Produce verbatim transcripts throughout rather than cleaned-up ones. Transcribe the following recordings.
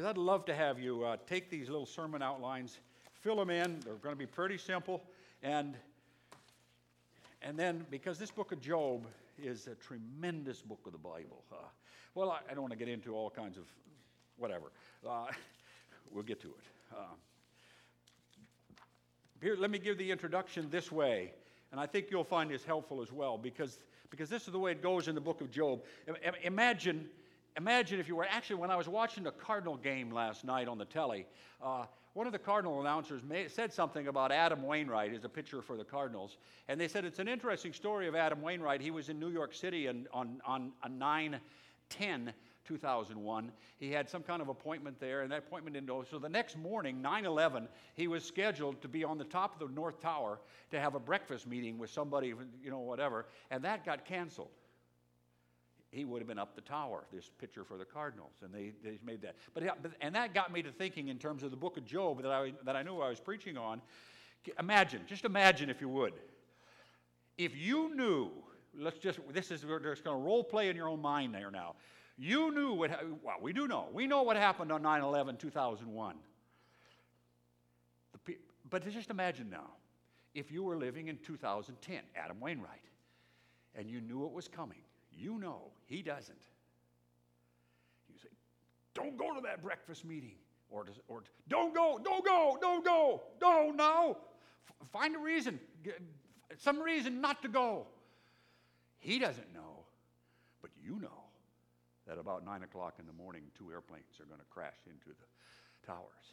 I'd love to have you uh, take these little sermon outlines, fill them in. They're going to be pretty simple. And, and then, because this book of Job is a tremendous book of the Bible. Uh, well, I, I don't want to get into all kinds of whatever. Uh, we'll get to it. Uh, here, let me give the introduction this way. And I think you'll find this helpful as well, because, because this is the way it goes in the book of Job. I, imagine... Imagine if you were, actually when I was watching the Cardinal game last night on the telly, uh, one of the Cardinal announcers made, said something about Adam Wainwright as a pitcher for the Cardinals. And they said it's an interesting story of Adam Wainwright. He was in New York City and on, on, on nine ten two thousand one. He had some kind of appointment there, and that appointment didn't go. So the next morning, nine eleven, he was scheduled to be on the top of the North Tower to have a breakfast meeting with somebody, you know, whatever, and that got canceled. He would have been up the tower, this pitcher for the Cardinals, and they, they made that. But and that got me to thinking in terms of the book of Job that I that I knew I was preaching on. Imagine, just imagine if you would, if you knew. Let's just this is we're just going to role play in your own mind there now. You knew what. Well, we do know. We know what happened on nine eleven two thousand one. The, but just imagine now, if you were living in two thousand ten, Adam Wainwright, and you knew it was coming. You know, he doesn't. You say, don't go to that breakfast meeting. Or, does, or don't go, don't go, don't go, don't, no. F- find a reason, some reason not to go. He doesn't know, but you know that about nine o'clock in the morning, two airplanes are going to crash into the towers.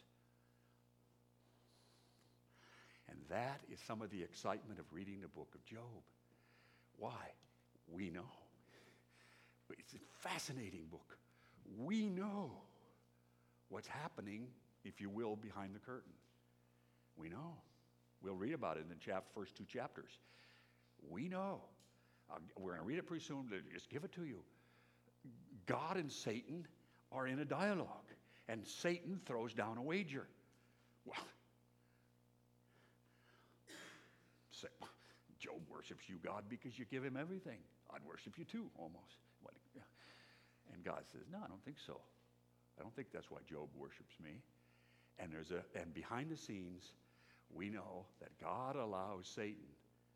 And that is some of the excitement of reading the book of Job. Why? We know. It's a fascinating book. We know what's happening, if you will, behind the curtain. We know. We'll read about it in the chap- first two chapters. We know. Uh, we're going to read it pretty soon. Just give it to you. God and Satan are in a dialogue, and Satan throws down a wager. Well, say, Job worships you, God, because you give him everything. I'd worship you too, almost. And God says, no, I don't think so. I don't think that's why Job worships me. And there's a and behind the scenes, we know that God allows Satan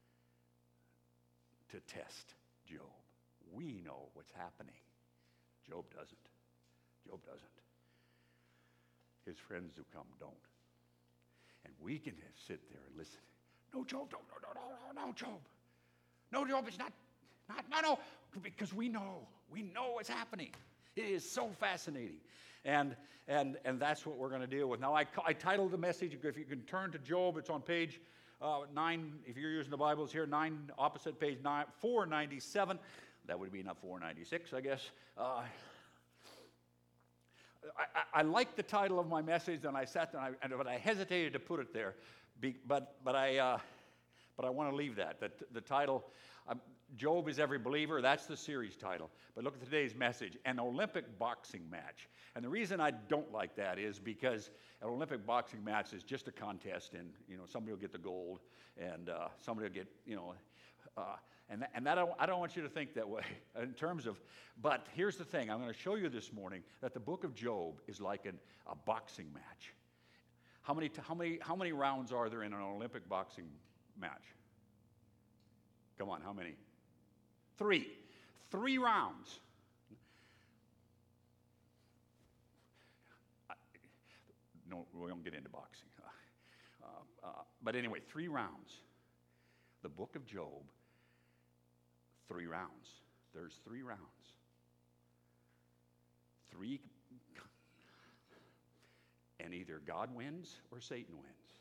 to test Job. We know what's happening. Job doesn't. Job doesn't. His friends who come don't. And we can sit there and listen. No, Job, no, no, no, no, no, Job. No, Job, it's not, not, no, no, because we know. We know what's happening. It is so fascinating. And and and that's what we're going to deal with. Now, I, I titled the message, if you can turn to Job, it's on page uh, nine, if you're using the Bibles here, nine, opposite page nine, four ninety-seven. That would be not four ninety-six, I guess. Uh, I, I, I like the title of my message, and I sat there, and I, but I hesitated to put it there. Be, but but I uh, but I want to leave that. The, the title, um, Job is Every Believer, that's the series title. But look at today's message, an Olympic boxing match. And the reason I don't like that is because an Olympic boxing match is just a contest, and you know somebody will get the gold, and uh, somebody will get, you know, uh, and, and that, I, don't, I don't want you to think that way in terms of, but here's the thing, I'm going to show you this morning that the book of Job is like an, a boxing match. How many, how many, how many rounds are there in an Olympic boxing match? Come on, how many? Three. Three rounds. No, we won't get into boxing. Uh, uh, but anyway, three rounds. The book of Job, three rounds. There's three rounds. Three, and either God wins or Satan wins.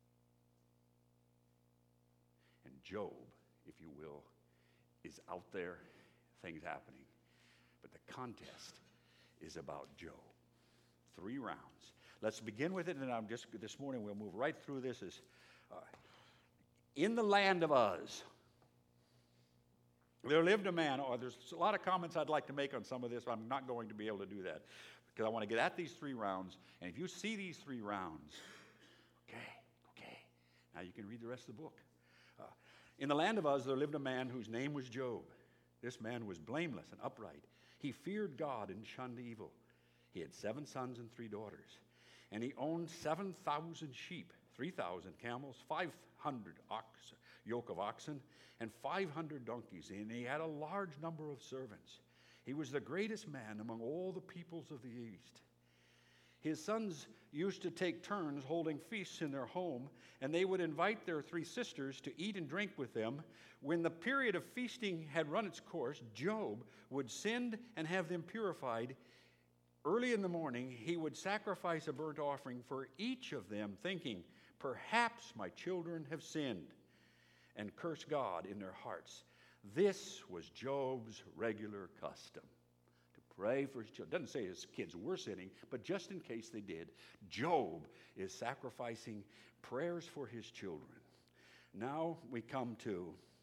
And Job, if you will, is out there, things happening. But the contest is about Job. Three rounds. Let's begin with it, and I'm just this morning we'll move right through this. Is uh, in the land of Uz, there lived a man. Oh, there's a lot of comments I'd like to make on some of this. But I'm not going to be able to do that because I want to get at these three rounds. And if you see these three rounds, okay, okay, now you can read the rest of the book. Uh, in the land of Uz, there lived a man whose name was Job. This man was blameless and upright. He feared God and shunned evil. He had seven sons and three daughters. And he owned seven thousand sheep, three thousand camels, five hundred ox, yoke of oxen, and five hundred donkeys. And he had a large number of servants. He was the greatest man among all the peoples of the East. His sons used to take turns holding feasts in their home, and they would invite their three sisters to eat and drink with them. When the period of feasting had run its course, Job would send and have them purified. Early in the morning, he would sacrifice a burnt offering for each of them, thinking, perhaps my children have sinned, and curse God in their hearts. This was Job's regular custom. Pray for his children. Doesn't say his kids were sinning, but just in case they did, Job is sacrificing prayers for his children. Now we come to,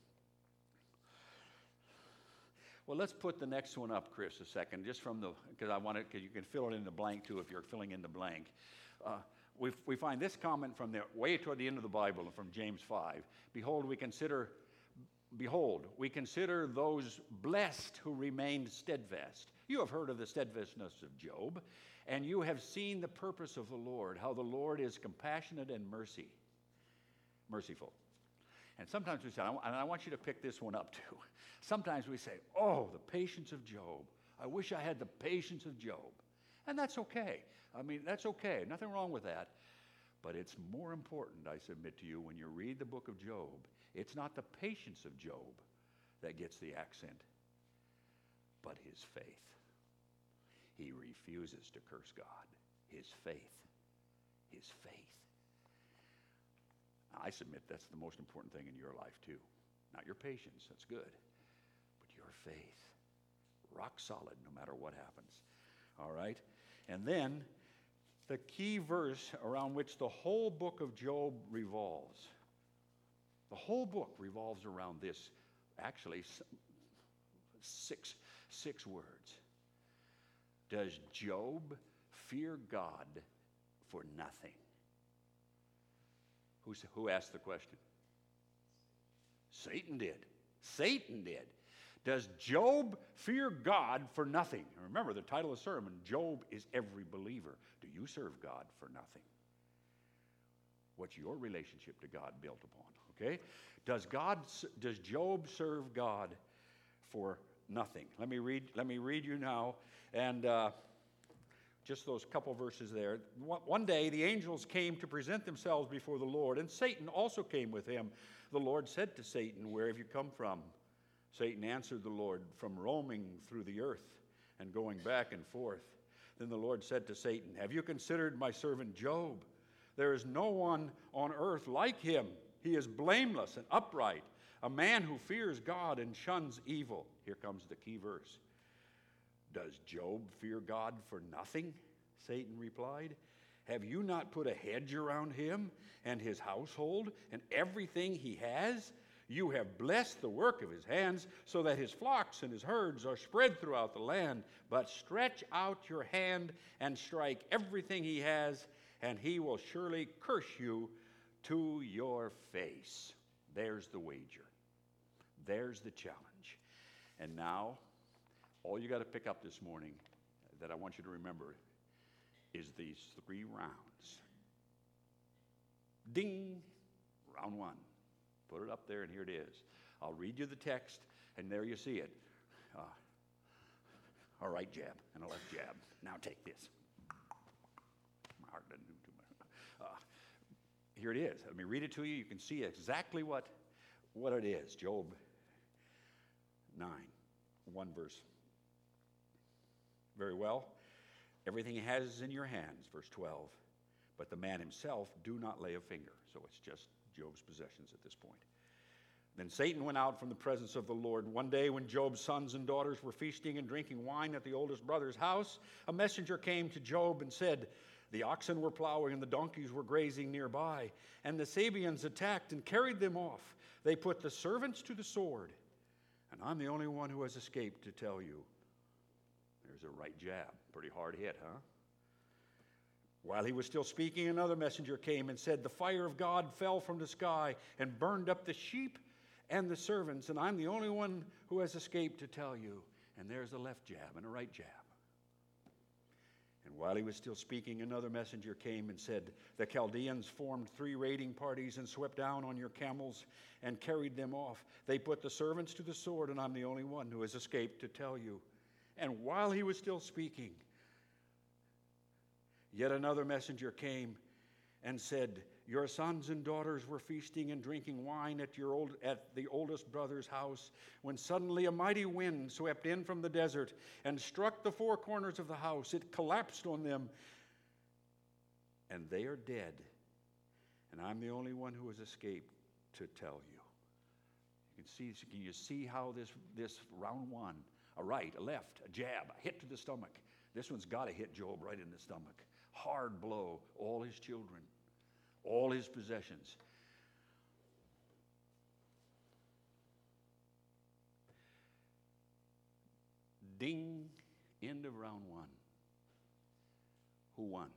well, let's put the next one up, Chris, a second, just from the, because I want it, because you can fill it in the blank too if you're filling in the blank. Uh, we, we find this comment from the way toward the end of the Bible, from James five. Behold, we consider, behold, we consider those blessed who remained steadfast. You have heard of the steadfastness of Job, and you have seen the purpose of the Lord, how the Lord is compassionate and mercy, merciful. And sometimes we say, and I want you to pick this one up too. Sometimes we say, oh, the patience of Job. I wish I had the patience of Job. And that's okay. I mean, that's okay. Nothing wrong with that. But it's more important, I submit to you, when you read the book of Job, it's not the patience of Job that gets the accent, but his faith. He refuses to curse God. His faith. His faith. I submit that's the most important thing in your life too. Not your patience, that's good, but your faith. Rock solid no matter what happens. All right? And then the key verse around which the whole book of Job revolves. The whole book revolves around this, actually, six, six words. Does Job fear God for nothing? Who's, who asked the question? Satan did. Satan did. Does Job fear God for nothing? And remember, the title of the sermon, Job is every believer. Do you serve God for nothing? What's your relationship to God built upon? Okay? Does God, does Job serve God for nothing? Let me read, let me read you now. And uh, just those couple verses there. One day the angels came to present themselves before the Lord, and Satan also came with him. The Lord said to Satan, where have you come from? Satan answered the Lord, from roaming through the earth and going back and forth. Then the Lord said to Satan, have you considered my servant Job? There is no one on earth like him. He is blameless and upright, a man who fears God and shuns evil. Here comes the key verse. Does Job fear God for nothing? Satan replied. Have you not put a hedge around him and his household and everything he has? You have blessed the work of his hands so that his flocks and his herds are spread throughout the land. But stretch out your hand and strike everything he has, and he will surely curse you to your face. There's the wager. There's the challenge. And now, all you got to pick up this morning that I want you to remember is these three rounds. Ding! Round one. Put it up there, and here it is. I'll read you the text, and there you see it. Uh, a right jab and a left jab. Now take this. My heart doesn't do too much. Uh, here it is. Let me read it to you. You can see exactly what, what it is. Job nine, one verse. Very well. Everything he has is in your hands, verse twelve. But the man himself do not lay a finger. So it's just Job's possessions at this point. Then Satan went out from the presence of the Lord. One day when Job's sons and daughters were feasting and drinking wine at the oldest brother's house, a messenger came to Job and said, the oxen were plowing and the donkeys were grazing nearby, and the Sabeans attacked and carried them off. They put the servants to the sword, and I'm the only one who has escaped to tell you. There's a right jab. Pretty hard hit, huh? While he was still speaking, another messenger came and said, the fire of God fell from the sky and burned up the sheep and the servants, and I'm the only one who has escaped to tell you. And there's a left jab and a right jab. And while he was still speaking, another messenger came and said, the Chaldeans formed three raiding parties and swept down on your camels and carried them off. They put the servants to the sword, and I'm the only one who has escaped to tell you. And while he was still speaking, yet another messenger came and said, your sons and daughters were feasting and drinking wine at your old at the oldest brother's house, when suddenly a mighty wind swept in from the desert and struck the four corners of the house. It collapsed on them, and they are dead, and I'm the only one who has escaped to tell you. You can see, can you see how this, this round one, a right, a left, a jab, a hit to the stomach. This one's got to hit Job right in the stomach. Hard blow, all his children, all his possessions. Ding, end of round one. Who won?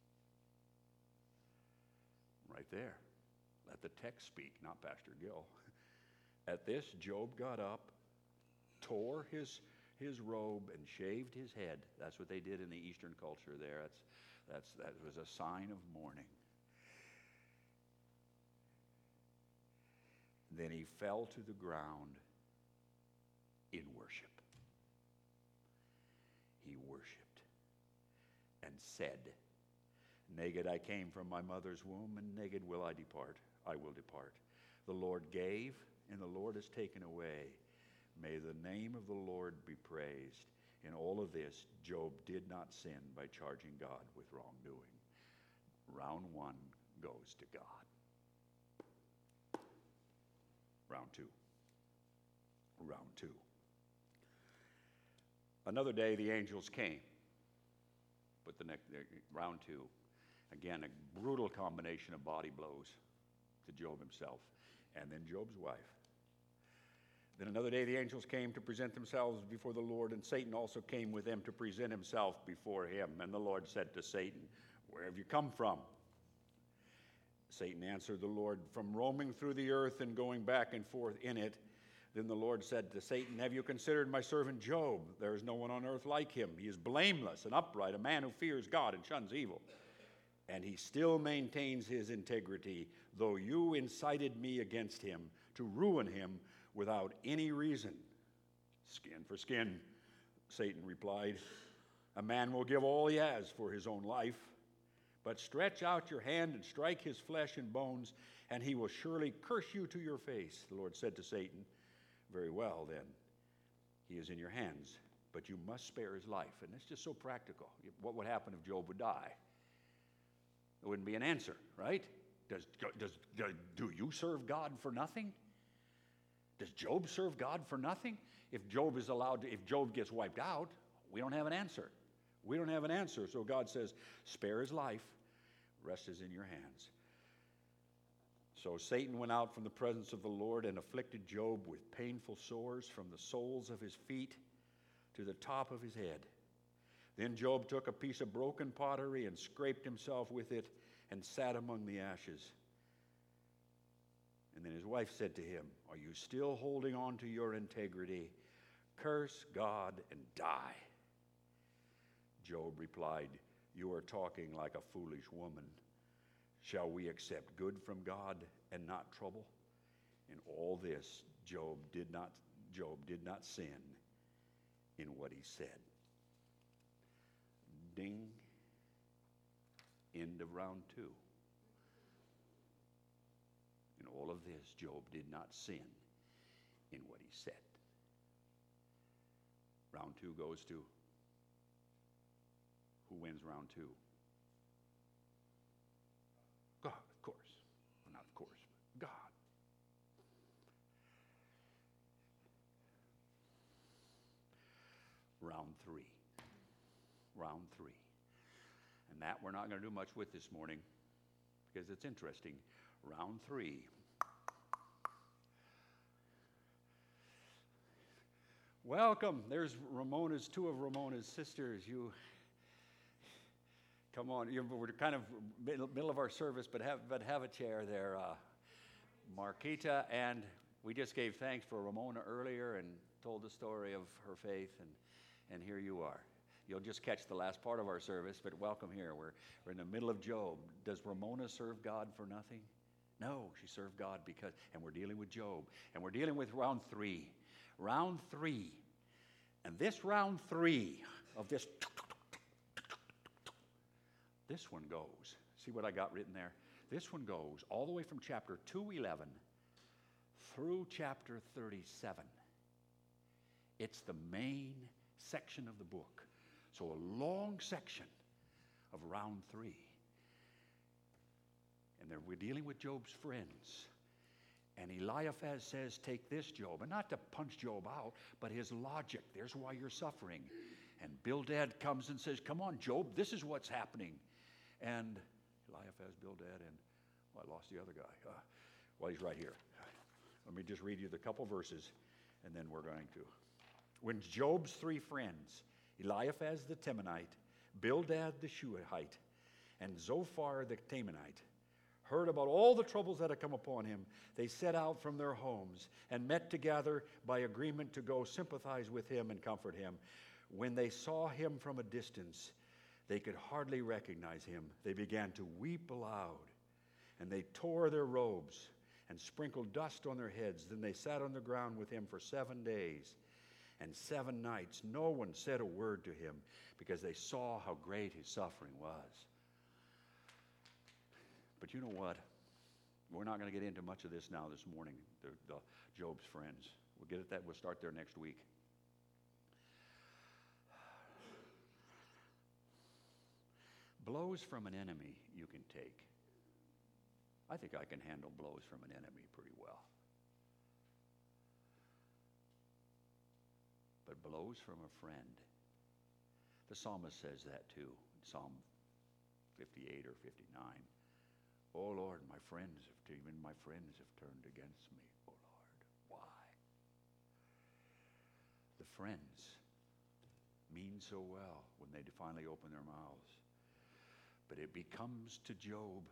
Right there. Let the text speak, not Pastor Gill. At this, Job got up, tore his, his robe, and shaved his head. That's what they did in the Eastern culture there. That's, that's, that was a sign of mourning. Then he fell to the ground in worship. He worshiped and said, naked I came from my mother's womb, and naked will I depart. I will depart. The Lord gave, and the Lord has taken away. May the name of the Lord be praised. In all of this, Job did not sin by charging God with wrongdoing. Round one goes to God. Round two. Round two. Another day the angels came. But the next round two, again, a brutal combination of body blows to Job himself and then Job's wife. Then another day the angels came to present themselves before the Lord, and Satan also came with them to present himself before him. And the Lord said to Satan, where have you come from? Satan answered the Lord, from roaming through the earth and going back and forth in it. Then the Lord said to Satan, have you considered my servant Job? There is no one on earth like him. He is blameless and upright, a man who fears God and shuns evil. And he still maintains his integrity, though you incited me against him to ruin him without any reason. Skin for skin, Satan replied. A man will give all he has for his own life. But stretch out your hand and strike his flesh and bones, and he will surely curse you to your face. The Lord said to Satan, very well then, he is in your hands, but you must spare his life. And it's just so practical. What would happen if Job would die? There wouldn't be an answer, right? Does, does, does, do you serve God for nothing? Does Job serve God for nothing? If Job is allowed to, if Job gets wiped out, we don't have an answer. We don't have an answer. So God says, spare his life. Rest is in your hands. So Satan went out from the presence of the Lord and afflicted Job with painful sores from the soles of his feet to the top of his head. Then Job took a piece of broken pottery and scraped himself with it and sat among the ashes. And then his wife said to him, are you still holding on to your integrity? Curse God and die. Job replied, you are talking like a foolish woman. Shall we accept good from God and not trouble? In all this, Job did not, Job did not sin in what he said. Ding. End of round two. In all of this, Job did not sin in what he said. Round two goes to who wins round two? God, of course. Well, not of course, but God. Round three. Round three. And that we're not going to do much with this morning because it's interesting. Round three. Welcome. There's Ramona's, two of Ramona's sisters. You come on. You're, we're kind of middle, middle of our service, but have but have a chair there. Uh, Marquita, and we just gave thanks for Ramona earlier and told the story of her faith, and and here you are. you'll just catch the last part of our service, but welcome here. We're, we're in the middle of Job. Does Ramona serve God for nothing? No, she served God because, and we're dealing with Job. And we're dealing with round three. Round three. And this round three of this, this one goes. See what I got written there? This one goes all the way from chapter two eleven through chapter thirty-seven. It's the main section of the book. So a long section of round three. And there we're dealing with Job's friends. And Eliphaz says, take this, Job. And not to punch Job out, but his logic. There's why you're suffering. And Bildad comes and says, come on, Job, this is what's happening. And Eliphaz, Bildad, and well, I lost the other guy. Uh, well, he's right here. Let me just read you the couple verses, and then we're going to. When Job's three friends, Eliphaz the Temanite, Bildad the Shuhite, and Zophar the Temanite, heard about all the troubles that had come upon him, they set out from their homes and met together by agreement to go sympathize with him and comfort him. When they saw him from a distance, they could hardly recognize him. They began to weep aloud, and they tore their robes and sprinkled dust on their heads. Then they sat on the ground with him for seven days and seven nights. No one said a word to him because they saw how great his suffering was. But you know what? We're not going to get into much of this now this morning, the, the Job's friends. We'll get at that. We'll start there next week. Blows from an enemy you can take. I think I can handle blows from an enemy pretty well. But blows from a friend. The psalmist says that too, Psalm fifty-eight or fifty-nine. Oh Lord, my friends have even my friends have turned against me. Oh Lord, why? The friends mean so well when they finally open their mouths. But it becomes to Job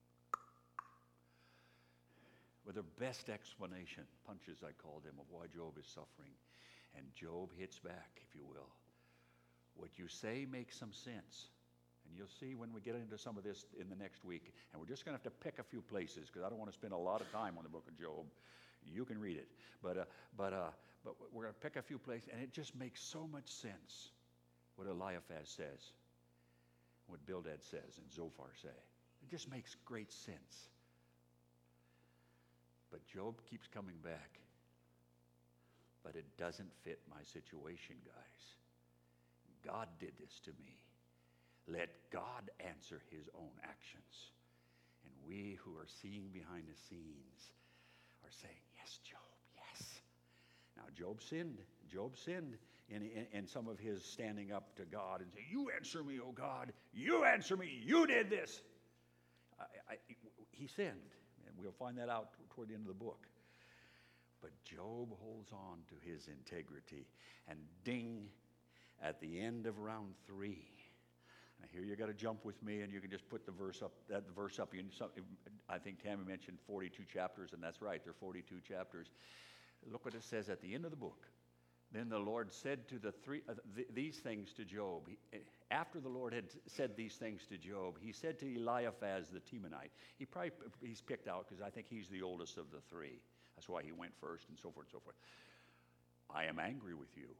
with the best explanation, punches I called him, of why Job is suffering. And Job hits back, if you will. What you say makes some sense. And you'll see when we get into some of this in the next week. And we're just going to have to pick a few places because I don't want to spend a lot of time on the book of Job. You can read it. But, uh, but, uh, but we're going to pick a few places. And it just makes so much sense what Eliphaz says, what Bildad says, and Zophar say. It just makes great sense. But Job keeps coming back. But it doesn't fit my situation, guys. God did this to me. Let God answer his own actions. And we who are seeing behind the scenes are saying, yes, Job, yes. Now, Job sinned. Job sinned in, in, in some of his standing up to God and saying, you answer me, oh God. You answer me. You did this. I, I, he sinned. And we'll find that out toward the end of the book. But Job holds on to his integrity. And ding, at the end of round three, now here you got to jump with me, and you can just put the verse up. That the verse up. You can, I think Tammy mentioned forty-two chapters, and that's right. There are forty-two chapters. Look what it says at the end of the book. Then the Lord said to the three uh, th- these things to Job. He, after the Lord had said these things to Job, he said to Eliphaz the Temanite. He probably he's picked out because I think he's the oldest of the three. That's why he went first, and so forth and so forth. I am angry with you.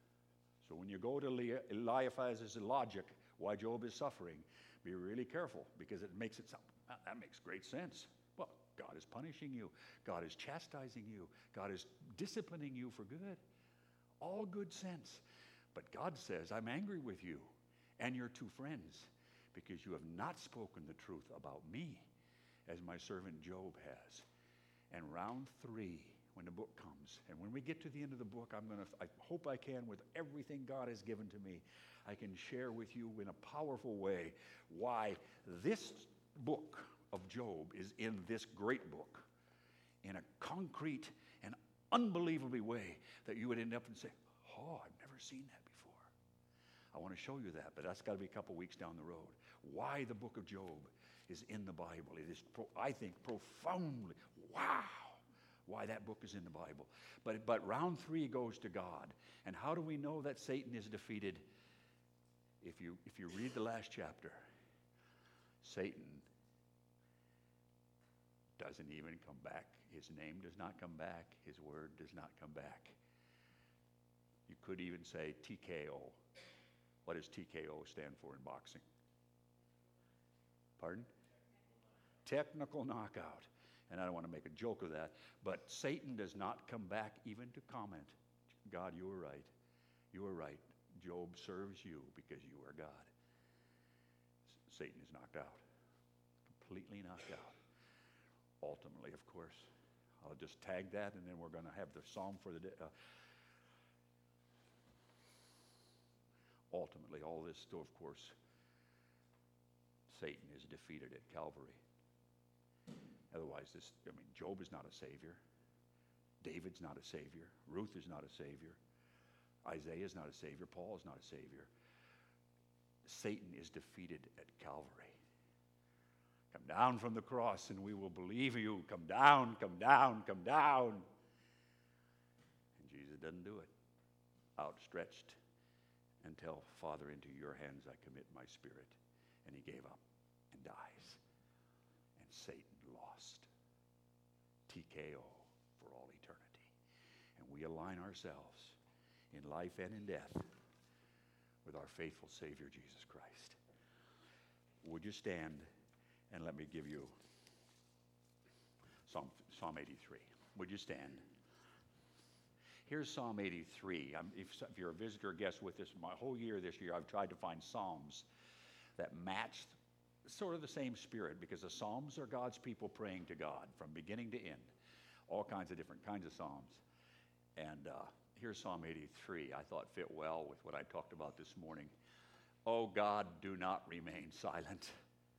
So when you go to Eliphaz's logic, why Job is suffering, be really careful, because it makes it sound, that makes great sense. Well, God is punishing you. God is chastising you. God is disciplining you for good. All good sense. But God says, I'm angry with you and your two friends because you have not spoken the truth about me as my servant Job has. And round three, when the book comes, and when we get to the end of the book, I'm going to, I hope I can, with everything God has given to me, I can share with you in a powerful way why this book of Job is in this great book in a concrete and unbelievably way that you would end up and say, oh, I've never seen that before. I want to show you that, but that's got to be a couple weeks down the road. Why the book of Job is in the Bible. It is, pro- I think, profoundly, wow, why that book is in the Bible. But, but round three goes to God. And how do we know that Satan is defeated? if you if you read the last chapter, Satan doesn't even come back. His name does not come back. His word does not come back. You could even say T K O. What does T K O stand for in boxing? Pardon? Technical knockout. And I don't want to make a joke of that, but Satan does not come back even to comment. God, you were right. You were right. Job serves you because you are God. Satan is knocked out. Completely knocked out. Ultimately, of course. I'll just tag that, and then we're going to have the psalm for the day. Uh, ultimately, all this, though, of course, Satan is defeated at Calvary. Otherwise, this, I mean, Job is not a savior. David's not a savior. Ruth is not a savior. Isaiah is not a savior. Paul is not a savior. Satan is defeated at Calvary. Come down from the cross and we will believe you. Come down, come down, come down. And Jesus doesn't do it. Outstretched until, Father, into your hands I commit my spirit. And he gave up and dies. And Satan lost. T K O for all eternity. And we align ourselves in life and in death with our faithful Savior, Jesus Christ. Would you stand and let me give you Psalm, Psalm eighty-three. Would you stand? Here's Psalm eighty-three. I'm, if, if you're a visitor or guest with us, my whole year this year, I've tried to find Psalms that match sort of the same spirit, because the Psalms are God's people praying to God from beginning to end. All kinds of different kinds of Psalms. And uh, here's Psalm eighty-three. I thought fit well with what I talked about this morning. Oh God, do not remain silent.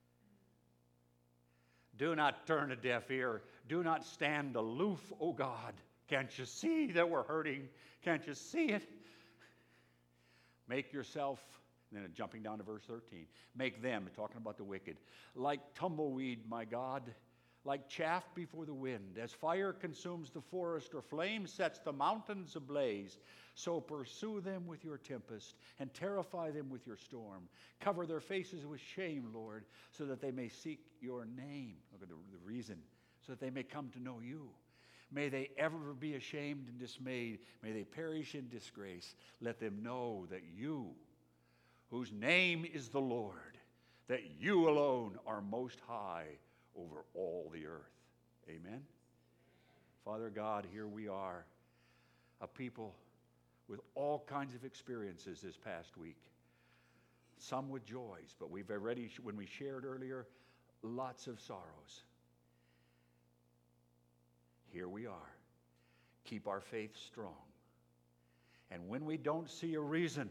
Do not turn a deaf ear. Do not stand aloof, oh God. Can't you see that we're hurting? Can't you see it? Make yourself, and then jumping down to verse thirteen, make them, talking about the wicked, like tumbleweed, my God, like chaff before the wind. As fire consumes the forest or flame sets the mountains ablaze, so pursue them with your tempest and terrify them with your storm. Cover their faces with shame, Lord, so that they may seek your name. Look at the, the reason, so that they may come to know you. May they ever be ashamed and dismayed. May they perish in disgrace. Let them know that you, whose name is the Lord, that you alone are most high over all the earth. Amen? Father God, here we are, a people with all kinds of experiences this past week. Some with joys, but we've already, when we shared earlier, lots of sorrows. Here we are. Keep our faith strong. And when we don't see a reason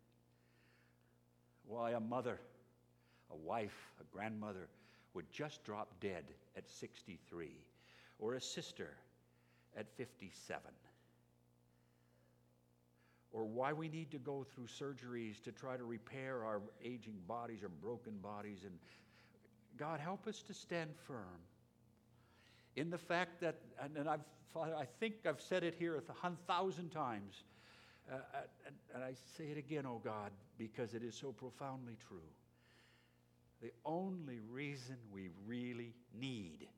why a mother, a wife, a grandmother would just drop dead at sixty-three, or a sister at fifty-seven, or why we need to go through surgeries to try to repair our aging bodies or broken bodies. And God, help us to stand firm in the fact that, and, and I've, I think I've said it here a thousand times, uh, and, and I say it again, oh God, because it is so profoundly true. The only reason we really need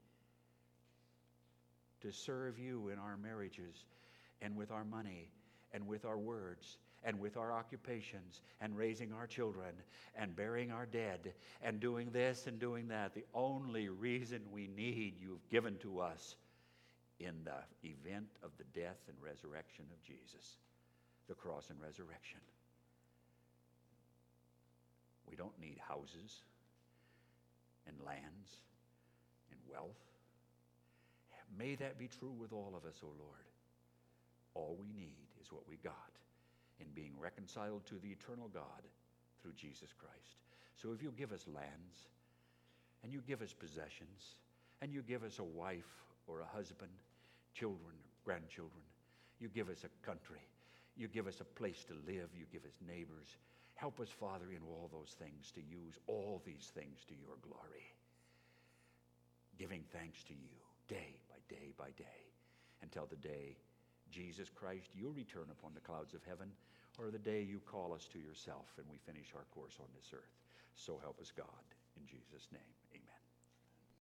to serve you in our marriages and with our money and with our words and with our occupations and raising our children and burying our dead and doing this and doing that, the only reason we need you've given to us in the event of the death and resurrection of Jesus, the cross and resurrection. We don't need houses and lands and wealth. May that be true with all of us, O Lord. All we need is what we got in being reconciled to the eternal God through Jesus Christ. So if you give us lands, and you give us possessions, and you give us a wife or a husband, children, grandchildren, you give us a country, you give us a place to live, you give us neighbors, help us, Father, in all those things to use all these things to your glory, giving thanks to you day by day by day until the day, Jesus Christ, you'll return upon the clouds of heaven, or the day you call us to yourself and we finish our course on this earth. So help us God. In Jesus' name.